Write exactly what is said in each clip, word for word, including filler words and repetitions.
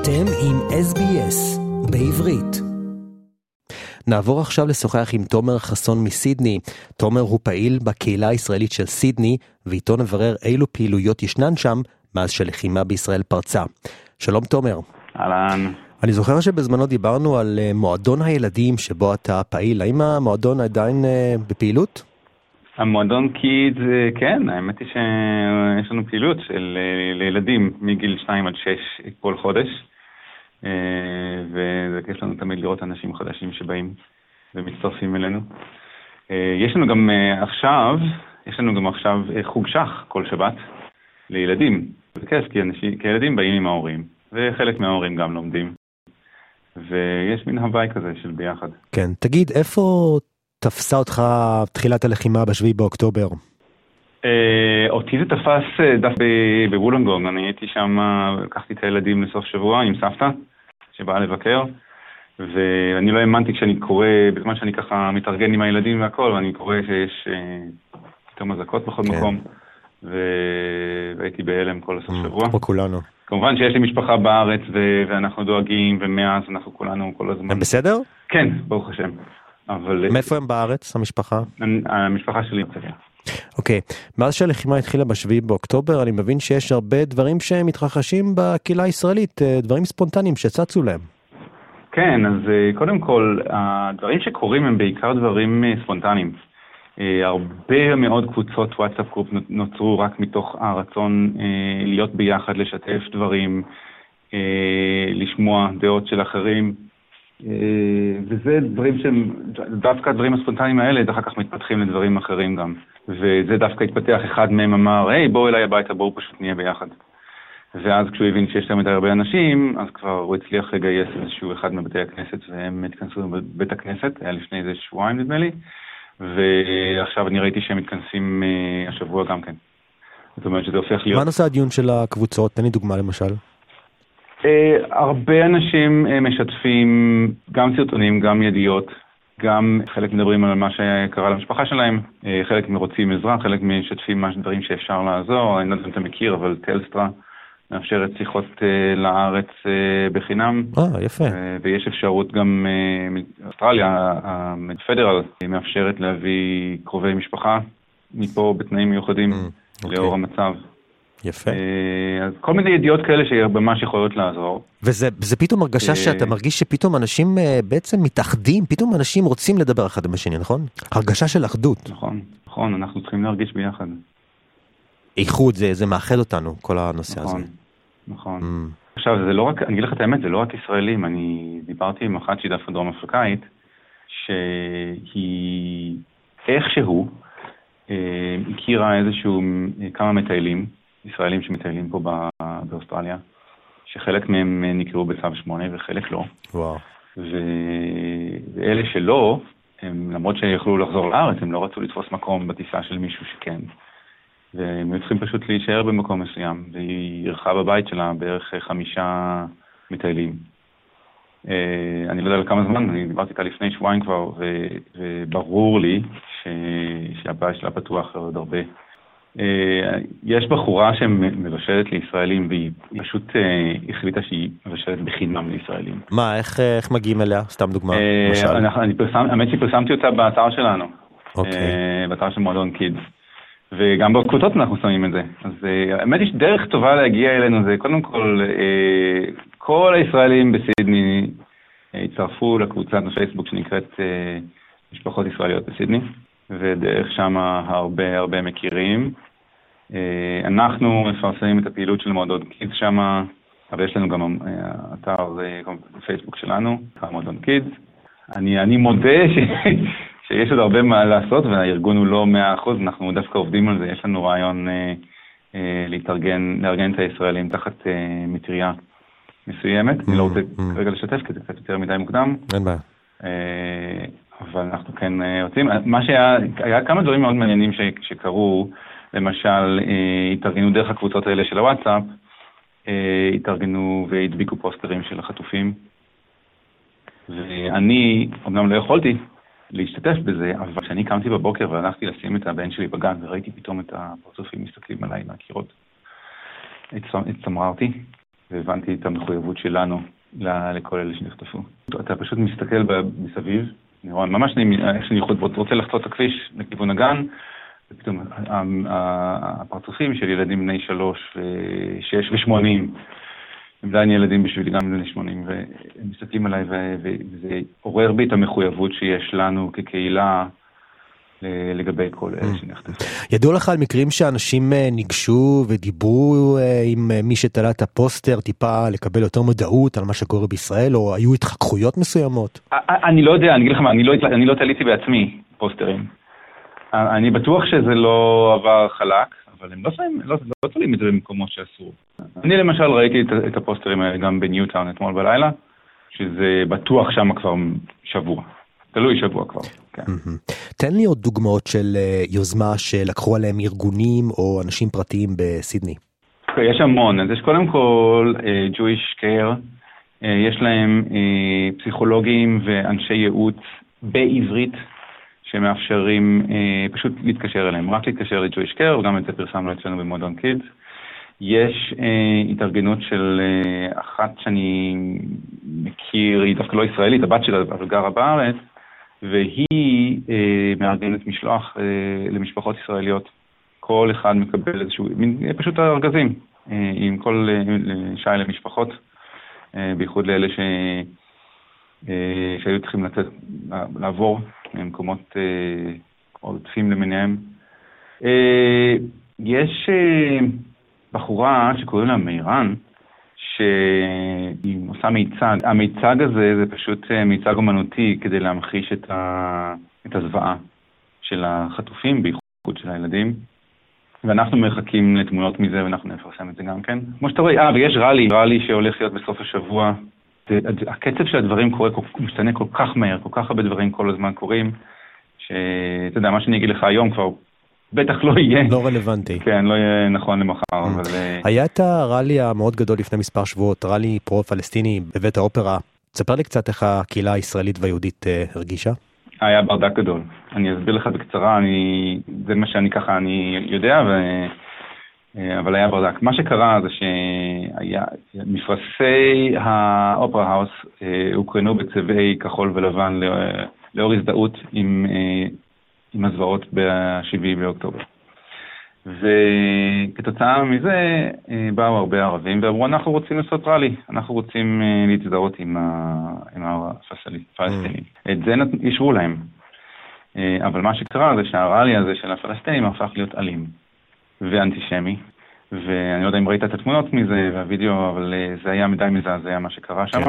אתם עם אס בי אס בעברית. נעבור עכשיו לשוחח עם תומר חסון מסידני. תומר הוא פעיל בקהילה הישראלית של סידני, ואיתו נברר אילו פעילויות ישנן שם מאז שלחימה בישראל פרצה. שלום תומר. אהלן. אני זוכר שבזמנו דיברנו על מועדון הילדים שבו אתה פעיל. האם המועדון עדיין בפעילות? המועדון קידס, כן, האמת היא שיש לנו פעילות של לילדים מגיל שתיים עד שש כל חודש, וזה כיף לנו תמיד לראות אנשים חדשים שבאים ומצטרפים אלינו. יש לנו גם עכשיו, יש לנו גם עכשיו חוג שח כל שבת לילדים. זה כיף, כי, אנשים, כי ילדים באים עם ההורים, וחלק מההורים גם לומדים, ויש מין הוואי כזה של ביחד. כן, תגיד, איפה תפסה אותך תחילת הלחימה בשביעי באוקטובר? אותי זה תפס דף בוולונגונג. אני הייתי שם, לקחתי את הילדים לסוף שבוע עם סבתא שבאה לבקר, ואני לא האמנתי כשאני קורא, בזמן שאני ככה מתארגן עם הילדים והכל, ואני קורא שיש יותר מזקות בכל מקום, והייתי בהלם כל הסוף שבוע. כמו כולנו. כמובן שיש לי משפחה בארץ ואנחנו דואגים, ומאז אנחנו כולנו כל הזמן. הם בסדר? כן, ברוך השם. אבל... מאיפה הם בארץ, המשפחה? המשפחה שלי הרצליה. אוקיי, מאז שהלחימה התחילה בשביעי באוקטובר, אני מבין שיש הרבה דברים שמתרחשים בקהילה הישראלית, דברים ספונטניים שצצו להם. כן, אז קודם כל, הדברים שקורים הם בעיקר דברים ספונטניים. הרבה מאוד קבוצות וואטסאפ גרופ נוצרו רק מתוך הרצון להיות ביחד, לשתף דברים, לשמוע דעות של אחרים. וזה דברים שהם, דווקא הדברים הספונטניים האלה, אחר כך מתפתחים לדברים אחרים גם. וזה דווקא התפתח, אחד מהם אמר, היי, בואו אליי הביתה, בואו פשוט נהיה ביחד. ואז כשהוא הבין שיש להם הרבה אנשים, אז כבר הוא הצליח לגייס איזשהו אחד מבתי הכנסת, והם התכנסו בבית הכנסת, היה לפני איזה שבועיים נדמה לי, ועכשיו אני ראיתי שהם מתכנסים השבוע גם כן. זאת אומרת שזה הופך להיות... מה נושא הדיון של הקבוצות? תן לי דוגמה למשל. Uh, הרבה אנשים uh, משתפים גם סרטונים, גם ידיעות, גם חלק מדברים על מה שקרה למשפחה שלהם, uh, חלק מרוצים עזרה, חלק משתפים מה דברים שאפשר לעזור. אני לא יודע אם אתה מכיר, אבל טלסטרה מאפשרת שיחות uh, לארץ uh, בחינם. אה, יפה. Uh, ויש אפשרות גם, uh, אוסטרליה, הפדרל, uh, מאפשרת להביא קרובי משפחה מפה בתנאים מיוחדים mm, לאור okay. המצב. יפה. אז כל מיני ידיעות כאלה שבמש יכולות לעזור. וזה, זה פתאום הרגשה שאתה מרגיש שפתאום אנשים בעצם מתאחדים, פתאום אנשים רוצים לדבר אחד עם השני, נכון? הרגשה של אחדות. נכון, נכון, אנחנו צריכים להרגיש ביחד. איחוד, זה, זה מאחד אותנו, כל הנושא נכון, הזה. נכון. Mm. עכשיו, זה לא רק, אני אגיד לך את האמת, זה לא רק ישראלים, אני דיברתי עם אחת שהיא דווקא דרום אפריקאית, שהיא איכשהו אה, הכירה איזשהו, כמה מטיילים, ישראלים שמטיילים פה באוסטרליה, שחלק מהם נקראו בצו שמונה וחלק לא. וואו. ו... ואלה שלא, הם, למרות שיכולו לחזור לארץ, הם לא רצו לתפוס מקום בטיסה של מישהו שכן. והם צריכים פשוט להישאר במקום מסוים, והיא ערכה בבית שלה בערך חמישה מטיילים. אני לא יודע על כמה זמן, אני דיברתי איתה לפני שבועיים כבר, ו... וברור לי ש... שהבית שלה פתוח עוד הרבה. יש בחורה שמבשלת לישראלים, והיא פשוט החליטה שהיא מבשלת בחינם לישראלים. מה, איך, איך מגיעים אליה? סתם דוגמה, למשל. אני פרסם, האמת שפרסמתי אותה באתר שלנו, באתר של מועדון קידס, וגם בקבוצות אנחנו שמים את זה. אז האמת יש דרך טובה להגיע אלינו, זה קודם כל, כל הישראלים בסידני הצטרפו לקבוצת בפייסבוק שנקראת משפחות ישראליות בסידני, ודרך שם הרבה הרבה מכירים. אנחנו מפרסמים את הפעילות של מועדון קידס שם, אבל יש לנו גם אתר פייסבוק שלנו, מועדון קידס. אני, אני מודה ש, שיש עוד הרבה מה לעשות, והארגון הוא לא מאה אחוז, אנחנו דווקא עובדים על זה. יש לנו רעיון להתארגן, לארגן את הישראלים תחת מטריה מסוימת. אני לא רוצה כרגע לשתף, כי זה קצת יותר מדי מוקדם. אין בעיה. אבל אנחנו כן רוצים. מה שהיה, היה כמה דברים מאוד מעניינים ש, שקרו, למשל, התארגנו דרך הקבוצות האלה של הוואטסאפ, התארגנו והדביקו פוסטרים של החטופים. ואני, אמנם לא יכולתי להשתתף בזה, אבל כשאני קמתי בבוקר והלכתי לשים את הבן שלי בגן, וראיתי פתאום את הפרצופים מסתכלים עליי מהקירות, הצמררתי. והבנתי את המחויבות שלנו לכל אלה שנחטפו. אתה פשוט מסתכל מסביב, אני רואה ממש איך שאני רוצה לחצות את הכביש לכיוון הגן, ופתאום הפרצופים של ילדים בני שלוש ושש ושמונים, הם עדיין ילדים בשבילי גם בני שמונים, והם מסתכלים עליי, וזה עורר בי את המחויבות שיש לנו כקהילה לגבי כל אלה שנחטפו. ידוע לך על מקרים שאנשים ניגשו ודיברו עם מי שתלה את הפוסטר, טיפה לקבל יותר מודעות על מה שקורה בישראל, או היו התחככויות מסוימות? אני לא יודע, אני אגיד לך מה, אני לא תליתי בעצמי פוסטרים. אני בטוח שזה לא עבר חלק, אבל הם לא תולים את זה במקומות שאסור. אני למשל ראיתי את הפוסטרים האלה גם בניוטאון אתמול בלילה, שזה בטוח שם כבר שבוע. תלוי שבוע כבר. תן לי עוד דוגמאות של יוזמה שלקחו עליהם ארגונים או אנשים פרטיים בסידני. יש המון. אז יש קודם כל Jewish Care, יש להם פסיכולוגים ואנשי ייעוץ בעברית, שמאפשרים פשוט להתקשר אליהם, רק להתקשר ל-Jewish Care, וגם את זה פרסמנו אצלנו במועדון קידס. יש התארגנות של אחת שאני מכיר, היא דווקא לא ישראלית, הבת שלה אבל גרה בארץ, והיא מארגנת משלוח למשפחות ישראליות. כל אחד מקבל איזשהו, פשוט ארגזים, עם כל שי למשפחות, בייחוד לאלה ש... שהיו צריכים לצאת, לעבור ממקומות עודפים למיניהם. יש בחורה שקוראים לה מאיראן, שהיא עושה מיצג. המיצג הזה זה פשוט מיצג אומנותי כדי להמחיש את, ה... את הזוועה של החטופים, בייחוד של הילדים. ואנחנו מחכים לתמונות מזה ואנחנו נפרסם את זה גם כן. כמו שאתה רואה, אה, ויש רלי, רלי שהולך להיות בסוף השבוע. זה, הקצב של הדברים קורה, משתנה כל כך מהר, כל כך הרבה דברים כל הזמן קורים, שאתה יודע, מה שאני אגיד לך היום כבר בטח לא יהיה. לא רלוונטי. כן, לא יהיה נכון למחר. אבל... היה את הרלי המאוד גדול לפני מספר שבועות, רלי פרו-פלסטיני בבית האופרה. תספר לי קצת איך הקהילה הישראלית והיהודית הרגישה. היה ברדק גדול. אני אסביר לך בקצרה, אני... זה מה שאני ככה, אני יודע, ו... אבל היה ברדק. מה שקרה זה שהיה, מפרסי האופרה האוס הוקרנו בצבעי כחול ולבן לאור הזדהות עם, עם הזוועות ב-שבעה באוקטובר. וכתוצאה מזה באו הרבה ערבים ואמרו, אנחנו רוצים לעשות רלי, אנחנו רוצים להתזדהות עם, עם הפלסטינים. את זה ישרו להם. אבל מה שקרה זה שהרלי הזה של הפלסטינים הפך להיות אלים. ואנטישמי, ואני לא יודע אם ראית את התמונות מזה והווידאו, אבל זה היה מדי מזעזע מה שקרה שם,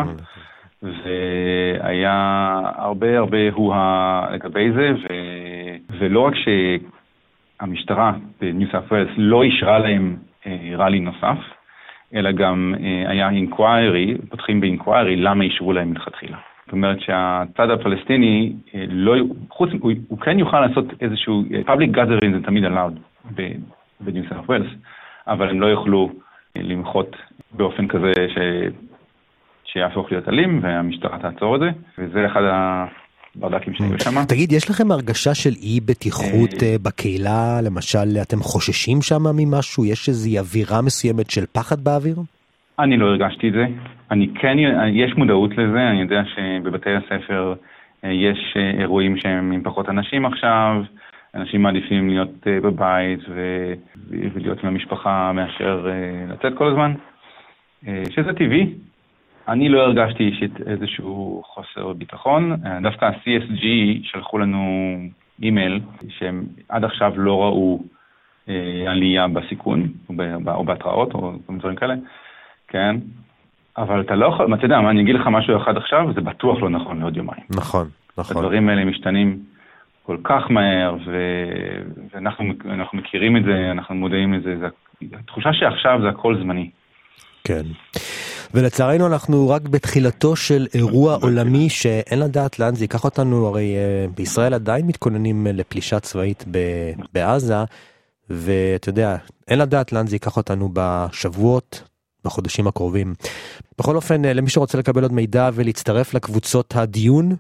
והיה הרבה הרבה הואה לגבי זה, ו... ולא רק שהמשטרה בניו סאות' ווילס לא אישרה להם רלי נוסף, אלא גם היה אינקוויירי, פותחים באינקוויירי למה אישרו להם מלכתחילה. זאת אומרת שהצד הפלסטיני, לא, חוץ, הוא, הוא כן יוכל לעשות איזשהו, public gathering זה תמיד allowed בניו סאות' ווילס, אבל הם לא יוכלו למחות באופן כזה ש... שיהפוך להיות אלים, והמשטרה תעצור את זה, וזה אחד הברדקים שהיו שם. תגיד, יש לכם הרגשה של אי בטיחות בקהילה? למשל, אתם חוששים שם ממשהו? יש איזו אווירה מסוימת של פחד באוויר? אני לא הרגשתי את זה. אני כן, יש מודעות לזה, אני יודע שבבתי הספר יש אירועים שהם עם פחות אנשים עכשיו, אנשים מעדיפים להיות בבית ו... ולהיות עם המשפחה מאשר לצאת כל הזמן, שזה טבעי. אני לא הרגשתי אישית איזשהו חוסר ביטחון. דווקא ה-סי אס ג'י שלחו לנו אימייל שהם עד עכשיו לא ראו עלייה בסיכון או בהתראות או דברים כאלה, כן? אבל אתה לא יכול, אתה יודע, מה, אני אגיד לך משהו אחד עכשיו, זה בטוח לא נכון לעוד יומיים. נכון, נכון. הדברים האלה משתנים כל כך מהר, ו- ואנחנו אנחנו מכירים את זה, אנחנו מודעים לזה, זה, התחושה שעכשיו זה הכל זמני. כן. ולצערנו אנחנו רק בתחילתו של אירוע עולמי שאין לדעת לאן זה ייקח אותנו, הרי בישראל עדיין מתכוננים לפלישה צבאית בעזה, ואתה יודע, אין לדעת לאן זה ייקח אותנו בשבועות, בחודשים הקרובים. בכל אופן, למי שרוצה לקבל עוד מידע ולהצטרף לקבוצות הדיון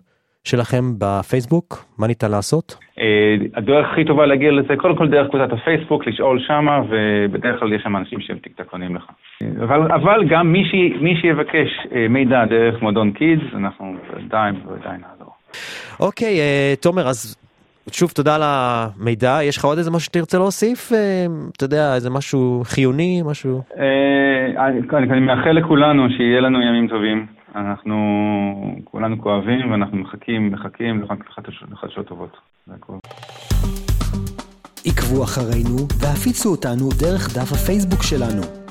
שלכם בפייסבוק? מה ניתן לעשות? הדרך הכי טובה להגיע לזה, קודם כל דרך קבוצת הפייסבוק, לשאול שמה, ובדרך כלל יש שם אנשים שהם טיקטקונים לך. אבל, אבל גם מי, ש, מי שיבקש מידע דרך מועדון קידס, אנחנו עדיין ועדיין נעזור. אוקיי, תומר, אז שוב תודה על המידע. יש לך עוד איזה משהו שתרצה להוסיף? אתה יודע, איזה משהו חיוני, משהו? אני מאחל לכולנו שיהיה לנו ימים טובים. אנחנו כולנו כואבים ואנחנו מחכים, מחכים לחדשות טובות. זה הכל. עקבו אחרינו והפיצו אותנו דרך דף הפייסבוק שלנו.